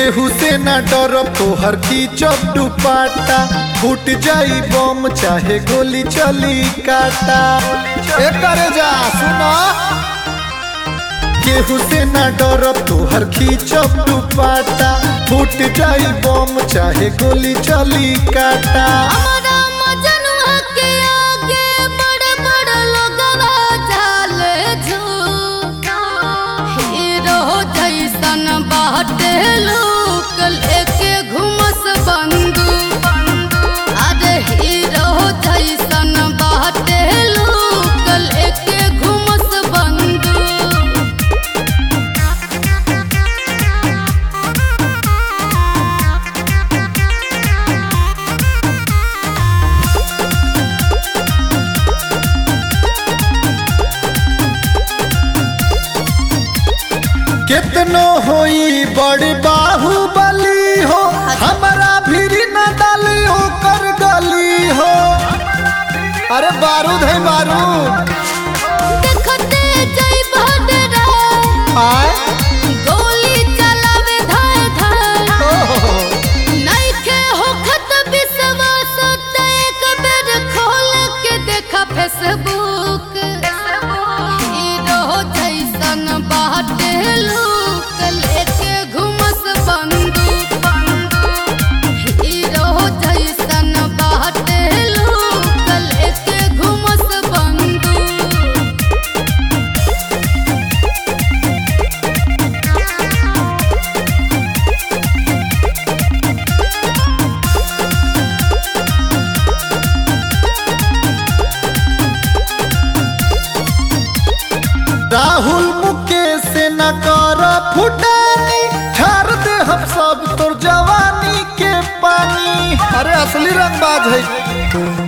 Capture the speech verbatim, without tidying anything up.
केहू से ना डरब तोहर खींचब दुपट्टा, फूट जाई बम चाहे गोली चली काटा। एकरे जा सुना, केहू से ना डरब तोहर खींचब दुपट्टा, फूट जाई बम चाहे गोली चली काटा। हमारा मजनुआ के आगे बड़े बड़े लोगवा जाले झूठ, हीरो जैसन बाटे लोग लेके घुमस बंदूक। अरे हीरो जैसन बाटे लोग लेके घुमस बंदूक। कितनो होई बड़ी बाहुबली हो, हमारा भीरी न डाली हो कर गली हो। अरे बारूद है बारूद, देखते जई भडरा आए गोली चलावे धाय धाय। नइखे होखत विश्वास त एक बेर खोल के देखा फेसबुक। हीरो जैसन बाटे लोग लेके घुमस बंदूक। हीरो जैसन बाटे लोग लेके घुमस बंदूक। राहुल मुकेश से न कर फुटानी, ठार दे हम सब तोर जवानी के पानी। अरे असली रंगबाज है।